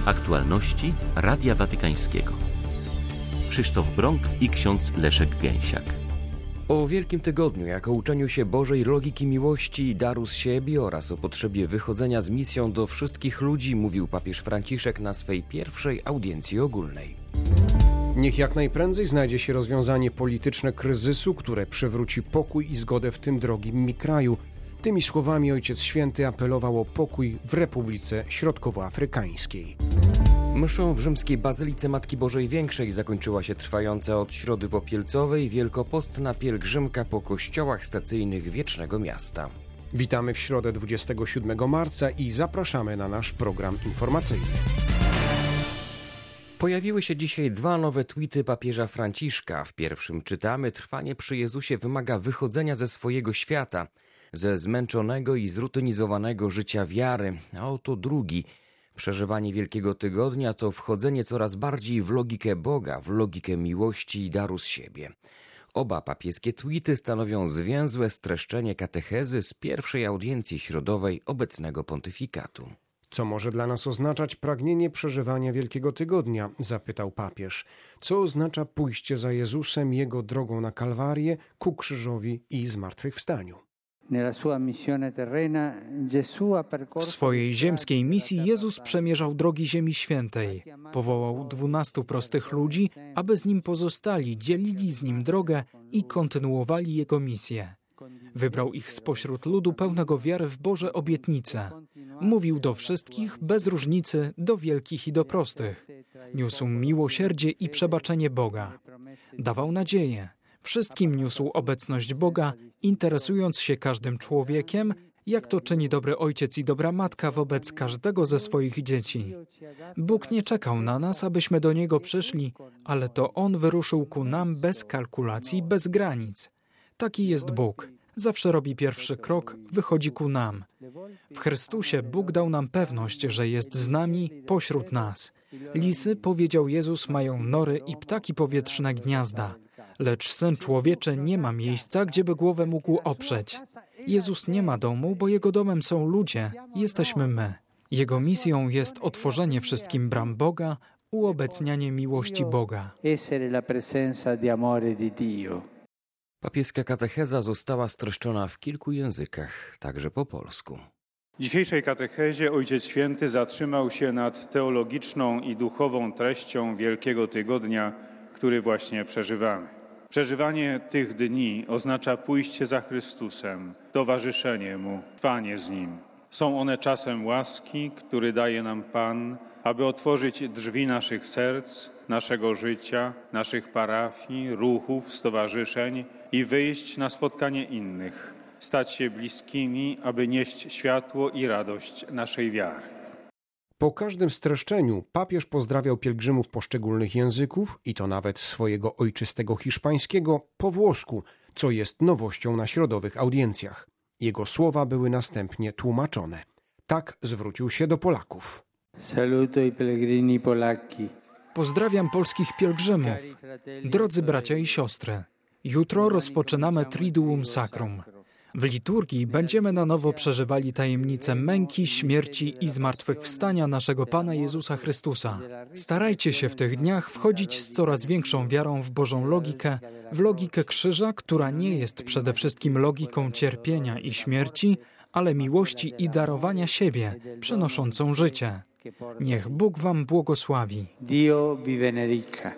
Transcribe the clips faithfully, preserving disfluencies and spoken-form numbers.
Aktualności Radia Watykańskiego. Krzysztof Brąk i ksiądz Leszek Gęsiak. O Wielkim Tygodniu jako uczeniu się Bożej logiki miłości i daru z siebie oraz o potrzebie wychodzenia z misją do wszystkich ludzi mówił papież Franciszek na swej pierwszej audiencji ogólnej. Niech jak najprędzej znajdzie się rozwiązanie polityczne kryzysu, które przywróci pokój i zgodę w tym drogim mi kraju. Tymi słowami Ojciec Święty apelował o pokój w Republice Środkowoafrykańskiej. Mszą w rzymskiej Bazylice Matki Bożej Większej zakończyła się trwająca od Środy Popielcowej wielkopostna pielgrzymka po kościołach stacyjnych Wiecznego Miasta. Witamy w środę dwudziestego siódmego marca i zapraszamy na nasz program informacyjny. Pojawiły się dzisiaj dwa nowe tweety papieża Franciszka. W pierwszym czytamy: trwanie przy Jezusie wymaga wychodzenia ze swojego świata, ze zmęczonego i zrutynizowanego życia wiary. A oto drugi: przeżywanie Wielkiego Tygodnia to wchodzenie coraz bardziej w logikę Boga, w logikę miłości i daru z siebie. Oba papieskie tweety stanowią zwięzłe streszczenie katechezy z pierwszej audiencji środowej obecnego pontyfikatu. Co może dla nas oznaczać pragnienie przeżywania Wielkiego Tygodnia? Zapytał papież. Co oznacza pójście za Jezusem, Jego drogą na Kalwarię, ku krzyżowi i zmartwychwstaniu? W swojej ziemskiej misji Jezus przemierzał drogi Ziemi Świętej. Powołał dwunastu prostych ludzi, aby z Nim pozostali, dzielili z Nim drogę i kontynuowali Jego misję. Wybrał ich spośród ludu pełnego wiary w Boże obietnice. Mówił do wszystkich, bez różnicy, do wielkich i do prostych. Niósł miłosierdzie i przebaczenie Boga. Dawał nadzieję. Wszystkim niósł obecność Boga, interesując się każdym człowiekiem, jak to czyni dobry ojciec i dobra matka wobec każdego ze swoich dzieci. Bóg nie czekał na nas, abyśmy do Niego przyszli, ale to On wyruszył ku nam bez kalkulacji, bez granic. Taki jest Bóg. Zawsze robi pierwszy krok, wychodzi ku nam. W Chrystusie Bóg dał nam pewność, że jest z nami, pośród nas. Lisy, powiedział Jezus, mają nory i ptaki powietrzne gniazda. Lecz Syn Człowieczy nie ma miejsca, gdzie by głowę mógł oprzeć. Jezus nie ma domu, bo Jego domem są ludzie, jesteśmy my. Jego misją jest otworzenie wszystkim bram Boga, uobecnianie miłości Boga. Papieska katecheza została streszczona w kilku językach, także po polsku. W dzisiejszej katechezie Ojciec Święty zatrzymał się nad teologiczną i duchową treścią Wielkiego Tygodnia, który właśnie przeżywamy. Przeżywanie tych dni oznacza pójście za Chrystusem, towarzyszenie Mu, trwanie z Nim. Są one czasem łaski, który daje nam Pan, aby otworzyć drzwi naszych serc, naszego życia, naszych parafii, ruchów, stowarzyszeń i wyjść na spotkanie innych, stać się bliskimi, aby nieść światło i radość naszej wiary. Po każdym streszczeniu papież pozdrawiał pielgrzymów poszczególnych języków, i to nawet swojego ojczystego hiszpańskiego, po włosku, co jest nowością na środowych audiencjach. Jego słowa były następnie tłumaczone. Tak zwrócił się do Polaków. Saluto i pellegrini polacchi. Pozdrawiam polskich pielgrzymów. Drodzy bracia i siostry, jutro rozpoczynamy Triduum Sacrum. W liturgii będziemy na nowo przeżywali tajemnicę męki, śmierci i zmartwychwstania naszego Pana Jezusa Chrystusa. Starajcie się w tych dniach wchodzić z coraz większą wiarą w Bożą logikę, w logikę krzyża, która nie jest przede wszystkim logiką cierpienia i śmierci, ale miłości i darowania siebie, przynoszącą życie. Niech Bóg wam błogosławi. Dio vi benedica.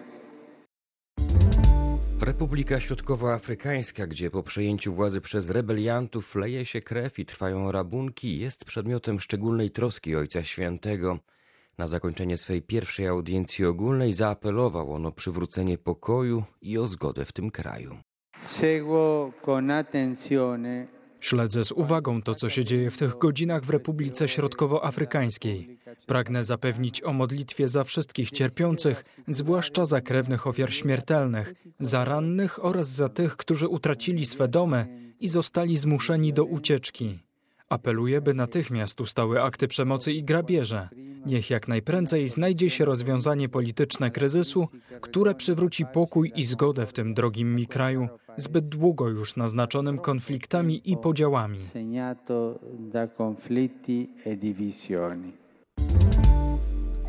Republika Środkowoafrykańska, gdzie po przejęciu władzy przez rebeliantów leje się krew i trwają rabunki, jest przedmiotem szczególnej troski Ojca Świętego. Na zakończenie swej pierwszej audiencji ogólnej zaapelował on o przywrócenie pokoju i o zgodę w tym kraju. Seguo con attenzione. Śledzę z uwagą to, co się dzieje w tych godzinach w Republice Środkowoafrykańskiej. Pragnę zapewnić o modlitwie za wszystkich cierpiących, zwłaszcza za krewnych ofiar śmiertelnych, za rannych oraz za tych, którzy utracili swe domy i zostali zmuszeni do ucieczki. Apeluję, by natychmiast ustały akty przemocy i grabieże. Niech jak najprędzej znajdzie się rozwiązanie polityczne kryzysu, które przywróci pokój i zgodę w tym drogim mi kraju, zbyt długo już naznaczonym konfliktami i podziałami.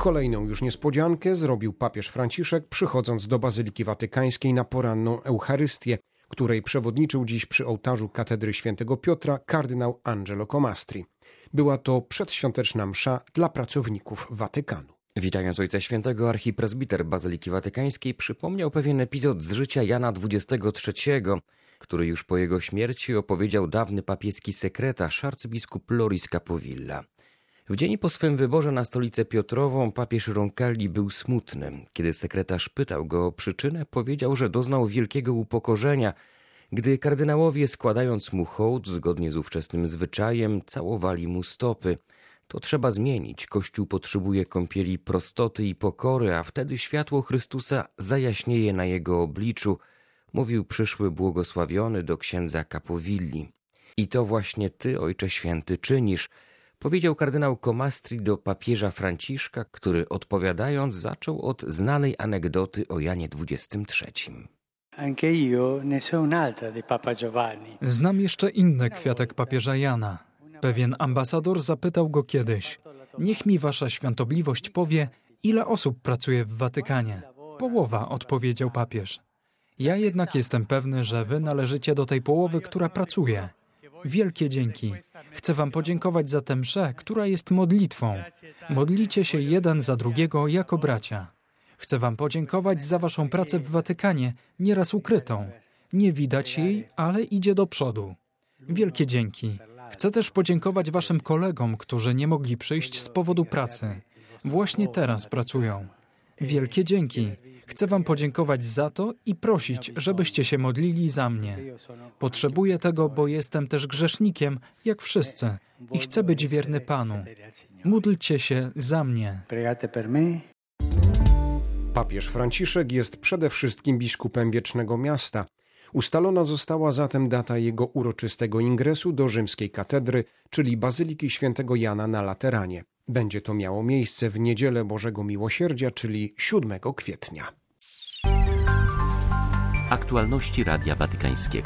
Kolejną już niespodziankę zrobił papież Franciszek, przychodząc do Bazyliki Watykańskiej na poranną Eucharystię, której przewodniczył dziś przy ołtarzu katedry świętego Piotra kardynał Angelo Comastri. Była to przedświąteczna msza dla pracowników Watykanu. Witając Ojca Świętego, archipresbiter Bazyliki Watykańskiej przypomniał pewien epizod z życia Jana dwudziestego trzeciego, który już po jego śmierci opowiedział dawny papieski sekretarz, arcybiskup Loris Capovilla. W dzień po swym wyborze na stolicę Piotrową papież Roncalli był smutny. Kiedy sekretarz pytał go o przyczynę, powiedział, że doznał wielkiego upokorzenia, gdy kardynałowie, składając mu hołd zgodnie z ówczesnym zwyczajem, całowali mu stopy. To trzeba zmienić. Kościół potrzebuje kąpieli prostoty i pokory, a wtedy światło Chrystusa zajaśnieje na jego obliczu, mówił przyszły błogosławiony do księdza Capovilli. I to właśnie ty, Ojcze Święty, czynisz, powiedział kardynał Comastri do papieża Franciszka, który odpowiadając zaczął od znanej anegdoty o Janie dwudziestym trzecim. Znam jeszcze inny kwiatek papieża Jana. Pewien ambasador zapytał go kiedyś: niech mi wasza świątobliwość powie, ile osób pracuje w Watykanie. Połowa, odpowiedział papież. Ja jednak jestem pewny, że wy należycie do tej połowy, która pracuje. Wielkie dzięki. Chcę wam podziękować za tę mszę, która jest modlitwą. Modlicie się jeden za drugiego jako bracia. Chcę wam podziękować za waszą pracę w Watykanie, nieraz ukrytą. Nie widać jej, ale idzie do przodu. Wielkie dzięki. Chcę też podziękować waszym kolegom, którzy nie mogli przyjść z powodu pracy. Właśnie teraz pracują. Wielkie dzięki. Chcę wam podziękować za to i prosić, żebyście się modlili za mnie. Potrzebuję tego, bo jestem też grzesznikiem, jak wszyscy, i chcę być wierny Panu. Módlcie się za mnie. Papież Franciszek jest przede wszystkim biskupem Wiecznego Miasta. Ustalona została zatem data jego uroczystego ingresu do rzymskiej katedry, czyli Bazyliki Świętego Jana na Lateranie. Będzie to miało miejsce w Niedzielę Bożego Miłosierdzia, czyli siódmego kwietnia. Aktualności Radia Watykańskiego.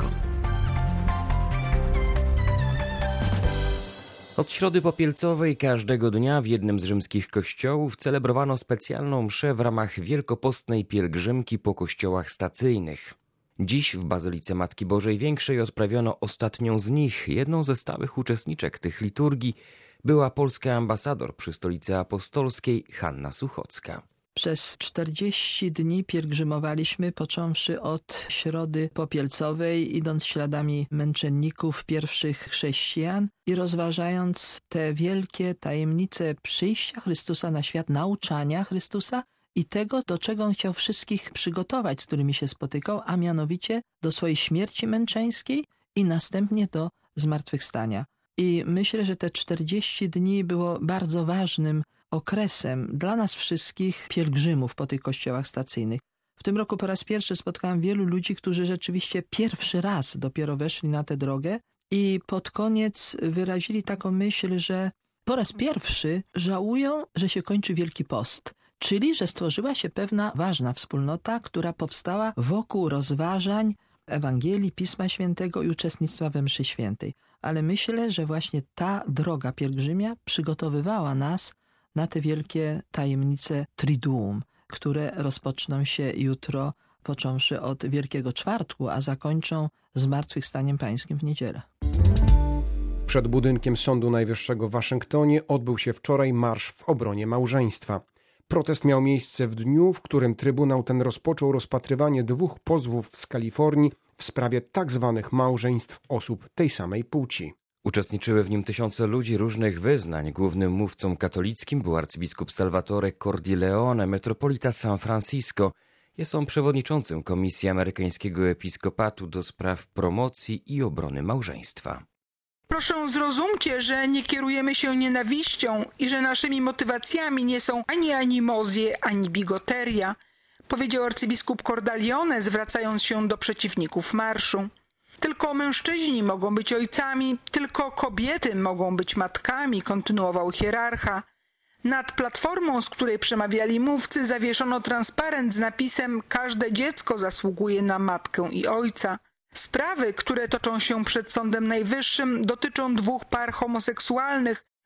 Od Środy Popielcowej każdego dnia w jednym z rzymskich kościołów celebrowano specjalną mszę w ramach wielkopostnej pielgrzymki po kościołach stacyjnych. Dziś w Bazylice Matki Bożej Większej odprawiono ostatnią z nich. Jedną ze stałych uczestniczek tych liturgii była polska ambasador przy Stolicy Apostolskiej Hanna Suchocka. Przez czterdzieści dni pielgrzymowaliśmy, począwszy od Środy Popielcowej, idąc śladami męczenników pierwszych chrześcijan i rozważając te wielkie tajemnice przyjścia Chrystusa na świat, nauczania Chrystusa i tego, do czego On chciał wszystkich przygotować, z którymi się spotykał, a mianowicie do swojej śmierci męczeńskiej i następnie do zmartwychwstania. I myślę, że te czterdzieści dni było bardzo ważnym okresem dla nas wszystkich pielgrzymów po tych kościołach stacyjnych. W tym roku po raz pierwszy spotkałam wielu ludzi, którzy rzeczywiście pierwszy raz dopiero weszli na tę drogę i pod koniec wyrazili taką myśl, że po raz pierwszy żałują, że się kończy Wielki Post. Czyli, że stworzyła się pewna ważna wspólnota, która powstała wokół rozważań Ewangelii, Pisma Świętego i uczestnictwa we mszy świętej. Ale myślę, że właśnie ta droga pielgrzymia przygotowywała nas na te wielkie tajemnice Triduum, które rozpoczną się jutro, począwszy od Wielkiego Czwartku, a zakończą Zmartwychwstaniem Pańskim w niedzielę. Przed budynkiem Sądu Najwyższego w Waszyngtonie odbył się wczoraj marsz w obronie małżeństwa. Protest miał miejsce w dniu, w którym Trybunał ten rozpoczął rozpatrywanie dwóch pozwów z Kalifornii w sprawie tak zwanych małżeństw osób tej samej płci. Uczestniczyły w nim tysiące ludzi różnych wyznań. Głównym mówcą katolickim był arcybiskup Salvatore Cordileone, metropolita San Francisco. Jest on przewodniczącym Komisji Amerykańskiego Episkopatu do spraw promocji i obrony małżeństwa. Proszę zrozumcie, że nie kierujemy się nienawiścią i że naszymi motywacjami nie są ani animozje, ani bigoteria, powiedział arcybiskup Cordileone, zwracając się do przeciwników marszu. Tylko mężczyźni mogą być ojcami, tylko kobiety mogą być matkami, kontynuował hierarcha. Nad platformą, z której przemawiali mówcy, zawieszono transparent z napisem „Każde dziecko zasługuje na matkę i ojca”. Sprawy, które toczą się przed Sądem Najwyższym, dotyczą dwóch par homoseksualnych,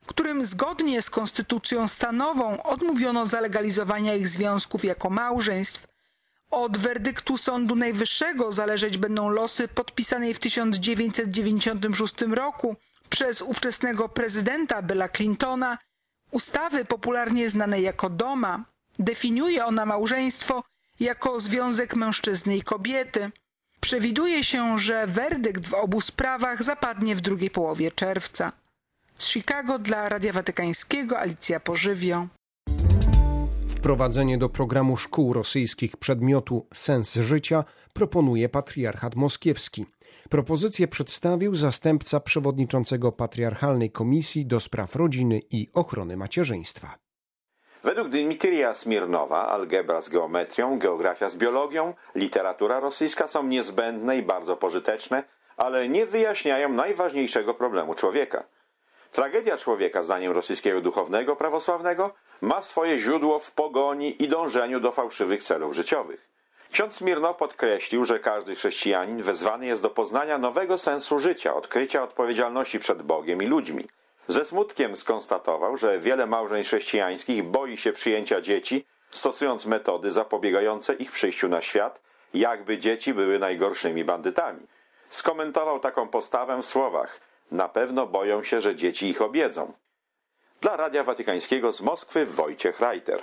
którym zgodnie z konstytucją stanową odmówiono zalegalizowania ich związków jako małżeństw. Od werdyktu Sądu Najwyższego zależeć będą losy podpisanej w tysiąc dziewięćset dziewięćdziesiątym szóstym roku przez ówczesnego prezydenta Billa Clintona ustawy popularnie znanej jako DOMA. Definiuje ona małżeństwo jako związek mężczyzny i kobiety. Przewiduje się, że werdykt w obu sprawach zapadnie w drugiej połowie czerwca. Z Chicago dla Radia Watykańskiego Alicja Pożywio. Wprowadzenie do programu szkół rosyjskich przedmiotu Sens życia proponuje patriarchat moskiewski. Propozycję przedstawił zastępca przewodniczącego Patriarchalnej Komisji do Spraw Rodziny i Ochrony Macierzyństwa. Według Dmitrija Smirnowa algebra z geometrią, geografia z biologią, literatura rosyjska są niezbędne i bardzo pożyteczne, ale nie wyjaśniają najważniejszego problemu człowieka. Tragedia człowieka, zdaniem rosyjskiego duchownego prawosławnego, ma swoje źródło w pogoni i dążeniu do fałszywych celów życiowych. Ksiądz Smirnow podkreślił, że każdy chrześcijanin wezwany jest do poznania nowego sensu życia, odkrycia odpowiedzialności przed Bogiem i ludźmi. Ze smutkiem skonstatował, że wiele małżeństw chrześcijańskich boi się przyjęcia dzieci, stosując metody zapobiegające ich przyjściu na świat, jakby dzieci były najgorszymi bandytami. Skomentował taką postawę w słowach: na pewno boją się, że dzieci ich objedzą. Dla Radia Watykańskiego z Moskwy Wojciech Reiter.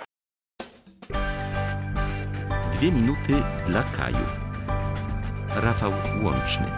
Dwie minuty dla Kaju. Rafał Łączny.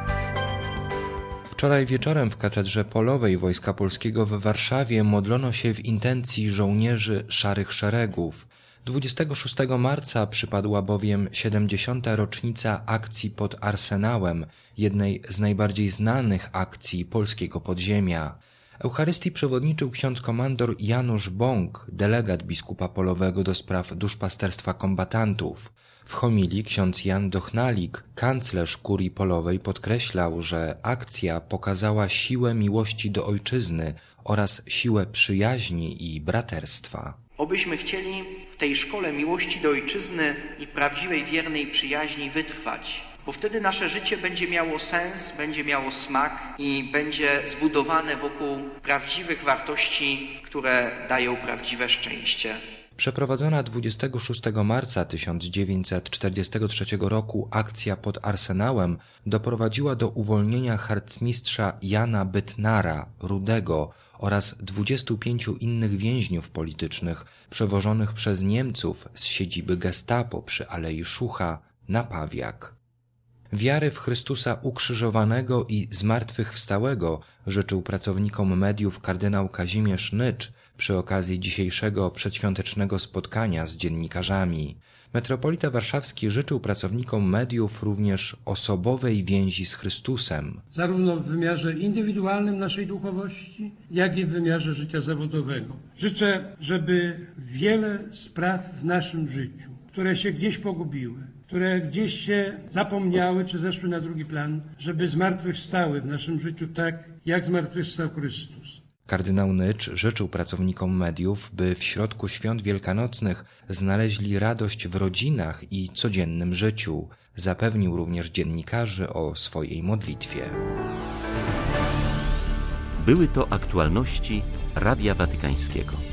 Wczoraj wieczorem w Katedrze Polowej Wojska Polskiego w Warszawie modlono się w intencji żołnierzy Szarych Szeregów. dwudziestego szóstego marca przypadła bowiem siedemdziesiąta rocznica akcji pod Arsenałem, jednej z najbardziej znanych akcji polskiego podziemia. Eucharystii przewodniczył ksiądz komandor Janusz Bąk, delegat biskupa polowego do spraw duszpasterstwa kombatantów. W homilii ksiądz Jan Dochnalik, kanclerz kurii polowej, podkreślał, że akcja pokazała siłę miłości do ojczyzny oraz siłę przyjaźni i braterstwa. Obyśmy chcieli w tej szkole miłości do ojczyzny i prawdziwej, wiernej przyjaźni wytrwać, bo wtedy nasze życie będzie miało sens, będzie miało smak i będzie zbudowane wokół prawdziwych wartości, które dają prawdziwe szczęście. Przeprowadzona dwudziestego szóstego marca tysiąc dziewięćset czterdziestego trzeciego roku akcja pod Arsenałem doprowadziła do uwolnienia harcmistrza Jana Bytnara, Rudego, oraz dwudziestu pięciu innych więźniów politycznych przewożonych przez Niemców z siedziby Gestapo przy Alei Szucha na Pawiak. Wiary w Chrystusa ukrzyżowanego i zmartwychwstałego życzył pracownikom mediów kardynał Kazimierz Nycz przy okazji dzisiejszego przedświątecznego spotkania z dziennikarzami. Metropolita Warszawski życzył pracownikom mediów również osobowej więzi z Chrystusem. Zarówno w wymiarze indywidualnym naszej duchowości, jak i w wymiarze życia zawodowego. Życzę, żeby wiele spraw w naszym życiu, które się gdzieś pogubiły, które gdzieś się zapomniały czy zeszły na drugi plan, żeby zmartwychwstały w naszym życiu tak, jak zmartwychwstał Chrystus. Kardynał Nycz życzył pracownikom mediów, by w środku świąt wielkanocnych znaleźli radość w rodzinach i codziennym życiu. Zapewnił również dziennikarzy o swojej modlitwie. Były to aktualności Radia Watykańskiego.